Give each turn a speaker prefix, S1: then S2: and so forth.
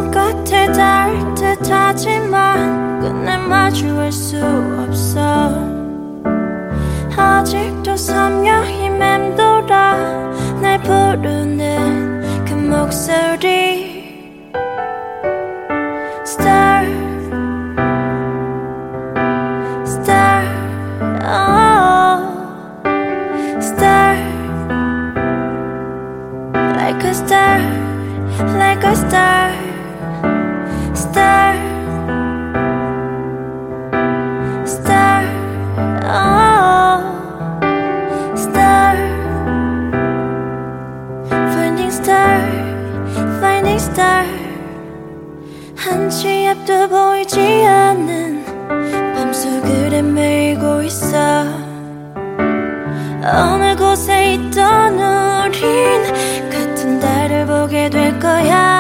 S1: 손끝에 닿을 듯 하지만 끝내 마주할 수 없어. 아직도 선명히 맴돌아 날 부르는 그 목소리. Star, star, oh, star, like a star, like a star, star, star, oh, star, finding star, finding star. 한치 앞도 보이지 않는 밤속을 헤매고 있어. 어느 곳에 있던 우린 같은 달을 보게 될 거야.